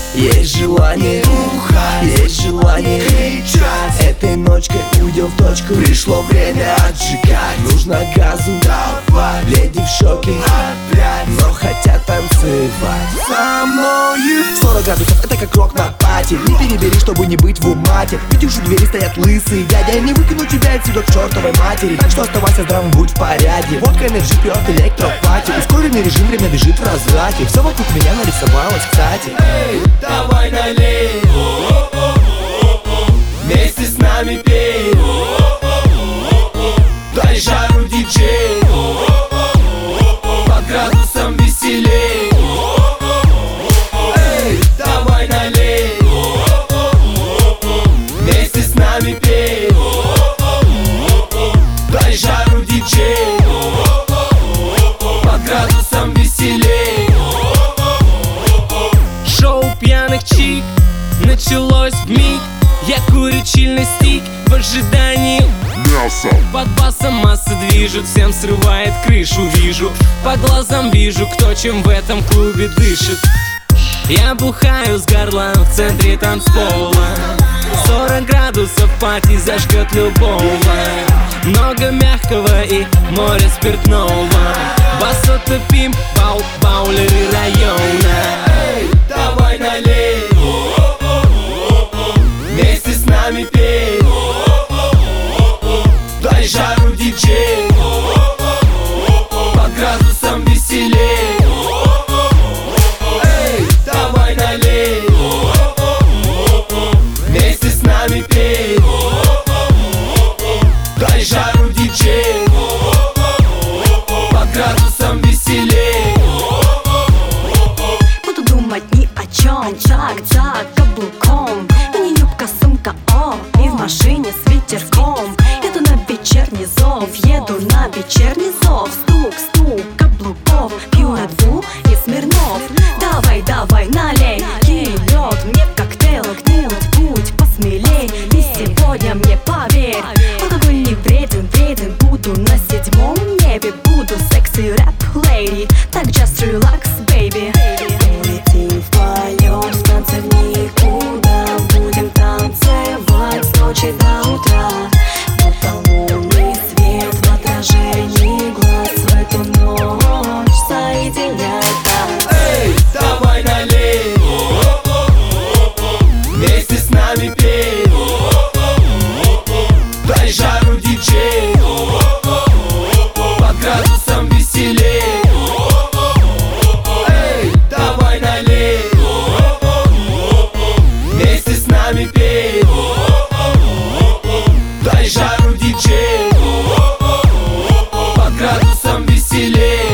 Есть желание бухать, есть желание кричать. Этой ночкой уйдем в точку, пришло время отжигать. Нужно газу давать, леди в шоке опять, но хотят танцевать со мною. 40 градусов, это как рок на пати. Не перебери, чтобы не быть в умате. Видишь, у двери стоят лысые дядя. Не выкину тебя отсюда к чертовой матери. Так что оставайся здравым, будь в порядке. Водка, энерджи пьет электропати. Ускоренный режим, время бежит в разврате. Все вокруг меня нарисовалось, кстати. Эй, давай налей, вместе с нами пей, дай жару, диджей, под градусом веселей. Эй, давай налей, вместе с нами пей, дай жару, диджей, под градусом веселей. Шоу пьяных чик началось вмиг. Я курю чильный стик в ожидании мяса. Под басом масса движет, всем срывает крышу. Вижу, по глазам вижу, кто чем в этом клубе дышит. Я бухаю с горла в центре танцпола. 40 градусов пати зажгет любого. Много мягкого и море спиртного. Басо топим, баулеры района. Эй, давай налей, вместе с нами пей, дай жару, диджей, под градусом веселей. Эй, давай налей, вместе с нами пей, дай жару, диджей, под градусом веселей. Буду думать ни о чем. Так, каблуком. И не юбка, сумка, о. И в машине с ветерком. Еду на вечерний зов. Еду на вечерний зов. Стук, каблуков. Пью Red Bull и Смирнов. Давай, налей. Лед, мне коктейл. Гнуть путь посмелей. И сегодня мне поверь, алкоголь не вреден. Буду на 7-м небе. Буду секси рэп-лейди. Так just relax, baby. Улетим в полет, в танце в никуда. Будем танцевать с ночи до утра. Будто лунный свет в отражении глаз. В эту ночь соединяет нас. Эй, давай налей, вместе с нами пей, дай жару, диджей, под градусом веселей. Эй, давай налей, вместе с нами пей, дай жару, диджей, под градусом веселей.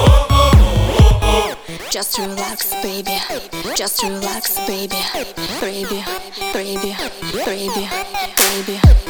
Just relax, baby. Just relax, baby. Baby.